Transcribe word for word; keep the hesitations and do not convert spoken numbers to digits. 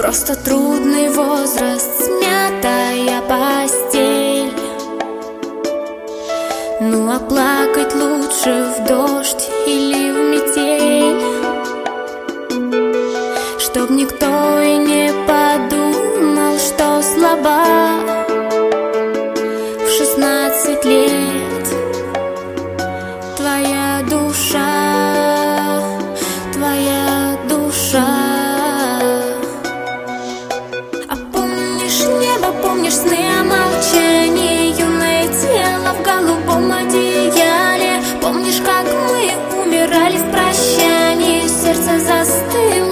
Просто трудный возраст, смятая постель. Ну а плакать лучше в дождь или в метель, чтоб никто и не подумал, что слаба. В шестнадцать лет твоя душа, твоя душа. А помнишь небо, помнишь сны о молчании, юное тело в голубом одеяле. Помнишь, как мы умирали в прощании, сердце застыло.